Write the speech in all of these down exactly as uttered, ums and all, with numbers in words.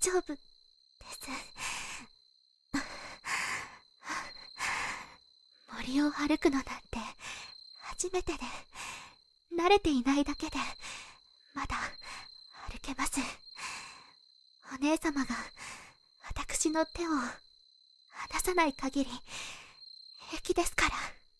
丈夫です。森を歩くのなんて初めてで、慣れていないだけでまだ歩けます。お姉様が私の手を離さない限り平気ですから。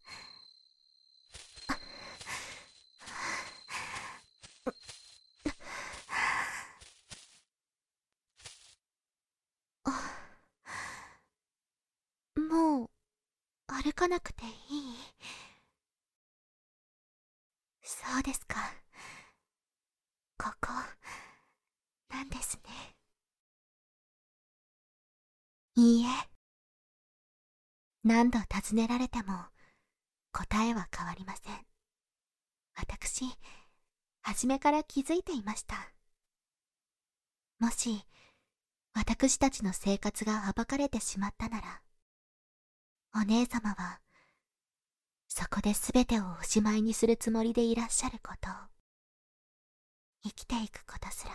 もう歩かなくていい？そうですか。ここなんですね。いいえ、何度尋ねられても答えは変わりません。私、初めから気づいていました。もし私たちの生活が暴かれてしまったなら、お姉様はそこで全てをおしまいにするつもりでいらっしゃることを、生きていくことすら。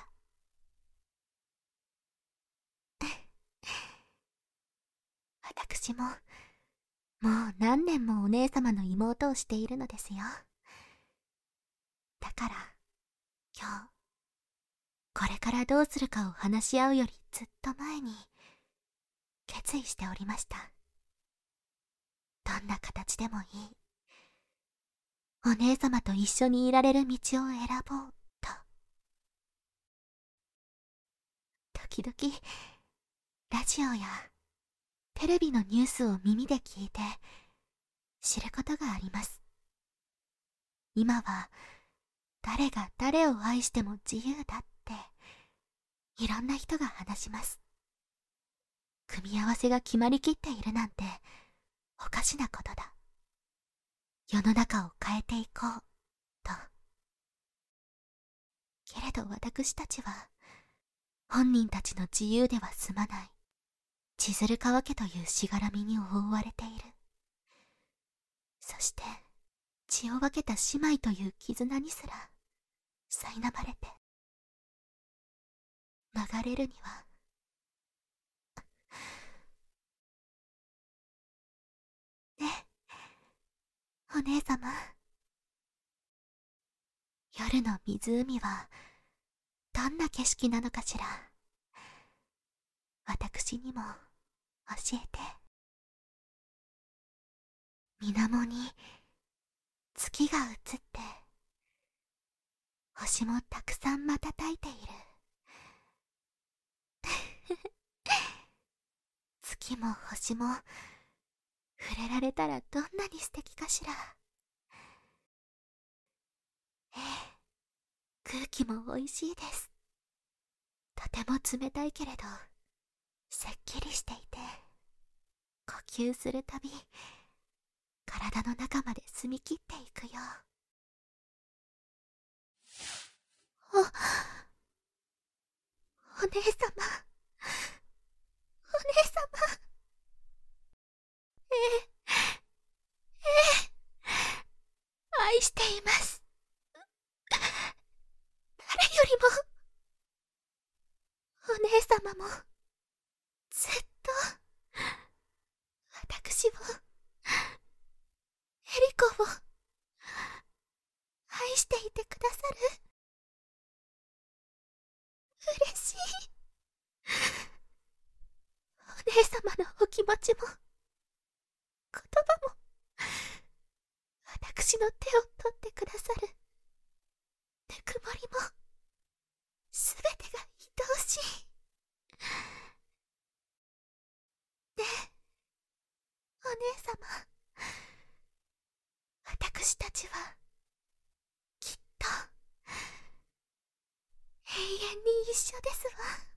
私ももう何年もお姉様の妹をしているのですよ。だから今日、これからどうするかを話し合うよりずっと前に決意しておりました。どんな形でもいい、お姉様と一緒にいられる道を選ぼうと。時々ラジオやテレビのニュースを耳で聞いて知ることがあります。今は誰が誰を愛しても自由だっていろんな人が話します。組み合わせが決まりきっているなんておかしなことだ。世の中を変えていこうと。けれど私たちは本人たちの自由では済まない千鶴川家というしがらみに覆われている。そして血を分けた姉妹という絆にすら苛まれて、流れるにはねえ、お姉様。夜の湖はどんな景色なのかしら。私にも教えて。水面に月が映って星もたくさん瞬いている。月も星も触れられたらどんなに素敵かしら。ええ、空気も美味しいです。とても冷たいけれどせっきりしていて、呼吸するたび体の中まで澄み切っていくよ。お、お姉様、お姉様。ええ、ええ、愛しています。誰よりもお姉様もずっと私を、エリコを愛していてくださる。嬉しい。お姉様のお気持ちも言葉も私の手を取ってくださるぬくもりもすべてが愛おしい。ねえ、お姉様。私たちはきっと永遠に一緒ですわ。